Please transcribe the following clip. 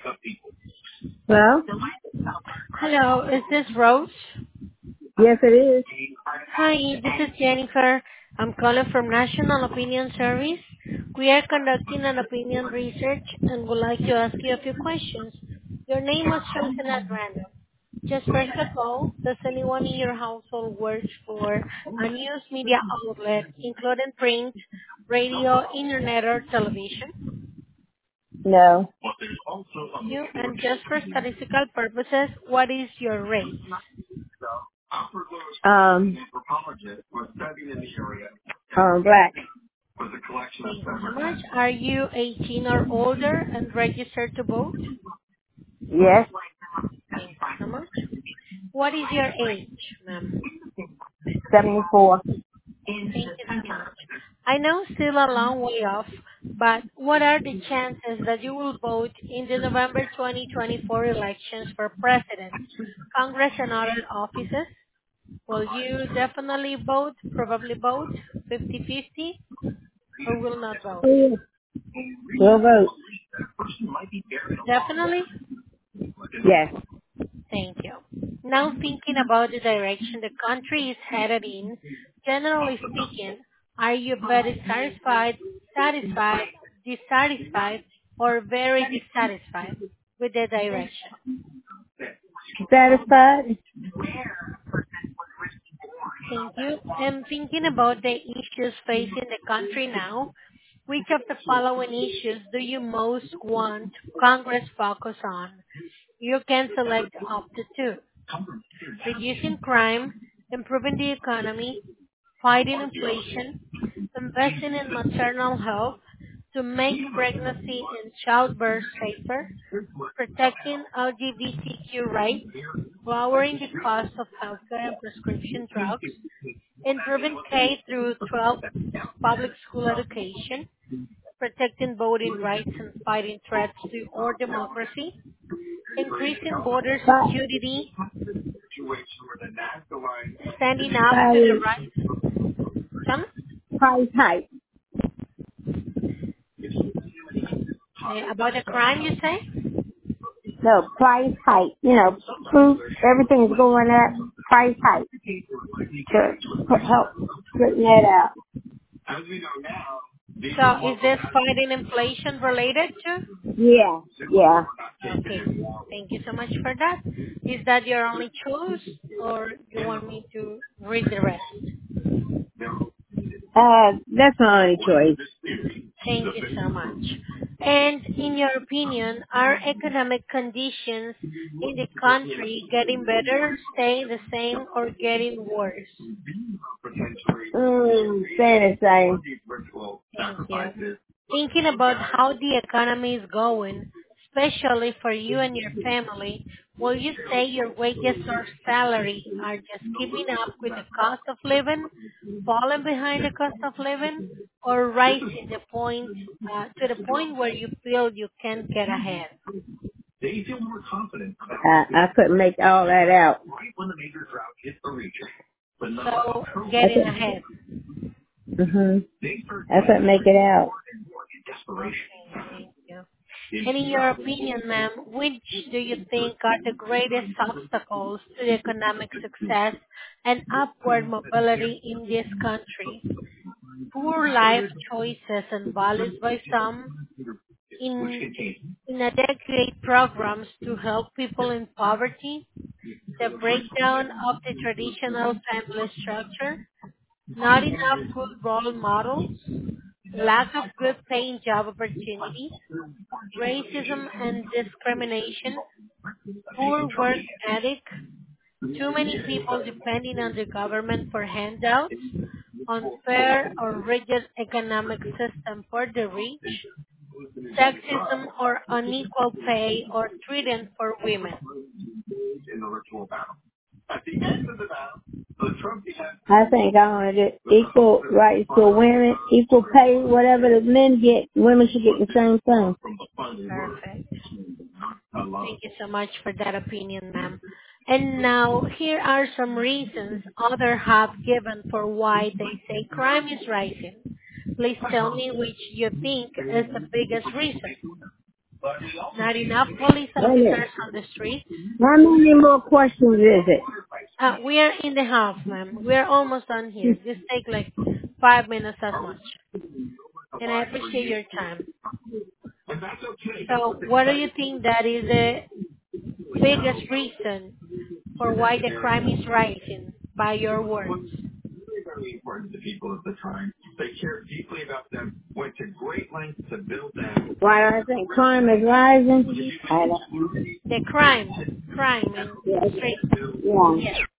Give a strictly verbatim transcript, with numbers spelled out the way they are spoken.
Well, Hello, is this Rose? yes, it is. Hi, this is Jennifer. I'm calling from National Opinion Service. We are conducting an opinion research and would like to ask you a few questions. Your name was chosen at random. Just first of all, does anyone in your household work for a news media outlet, including print, radio, internet, or television? No. Thank you. And just for statistical purposes, what is your race? Um, um, black. Thank you so much. Are you eighteen or older and registered to vote? Yes. Thank you so much. What is your age, ma'am? seventy-four. Thank you so much. I know still a long way off, but what are the chances that you will vote in the November twenty twenty-four elections for president, Congress, and other offices? Will you definitely vote, probably vote, fifty-fifty, or will not vote? We'll vote. Definitely? Yes. Thank you. Now thinking about the direction the country is headed in, generally speaking, are you very satisfied, satisfied, dissatisfied, or very dissatisfied with the direction? Satisfied? Thank you. And thinking about the issues facing the country now, which of the following issues do you most want Congress focus on? You can select up to two. Reducing crime, improving the economy, fighting inflation, investing in maternal health to make pregnancy and childbirth safer, protecting L G B T Q rights, lowering the cost of healthcare and prescription drugs, improving K through twelve public school education, protecting voting rights and fighting threats to our democracy, increasing border Price, security, standing up to the price, rights. Some, price hike. uh, about the crime, you say? No, price hike. You know, food, everything's going up. Price hike. To put, help straighten that out. So is this fighting inflation related to? Yeah. Yeah. Okay. Thank you so much for that. Is that your only choice or you want me to read the rest? Uh, that's my only choice. Thank you so much. And in your opinion, are economic conditions in the country getting better, staying the same, or getting worse? Mm, saying the same. Thank you. Thinking about how the economy is going, especially for you and your family, will you say your wages or salary are just keeping up with the cost of living, falling behind the cost of living, or rising the point uh, to the point where you feel you can't get ahead? I, I couldn't make all that out. So I getting couldn't, ahead. hmm I couldn't make it out. Okay, thank you. And in your opinion, ma'am, which do you think are the greatest obstacles to the economic success and upward mobility in this country? Poor life choices and values by some, in inadequate programs to help people in poverty, the breakdown of the traditional family structure, not enough good role models, lack of good paying job opportunities, racism and discrimination, poor work ethic, too many people depending on the government for handouts, unfair or rigid economic system for the rich, sexism or unequal pay or treatment for women. I think I want to do equal rights for women, equal pay, whatever the men get, women should get the same thing. Perfect. Thank you so much for that opinion, ma'am. And now, here are some reasons others have given for why they say crime is rising. Please tell me which you think is the biggest reason. Not enough police Wait a officers minute. on the streets. How many more questions is it? Uh, we are in the half, ma'am. We are almost done here. Just take like five minutes as much. And I appreciate your time. So what do you think that is the biggest reason for why the crime is rising by your words? Why I think crime is rising? I don't. The crime, crime in Yeah. streets. Yeah. Yes.